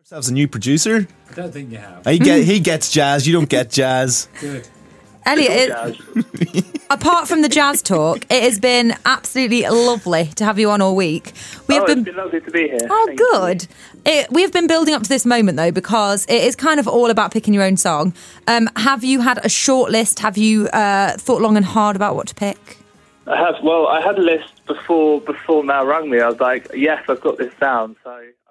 Ourselves a new producer. I don't think you have. He gets jazz. You don't get jazz. Good. Elliot, apart from the jazz talk, it has been absolutely lovely to have you on all week. It's been lovely to be here. Oh, Thank good. We have been building up to this moment, though, because it is kind of all about picking your own song. Have you had a short list? Have you thought long and hard about what to pick? I have. Well, I had a list before Mal rang me. I was like, yes, I've got this down. So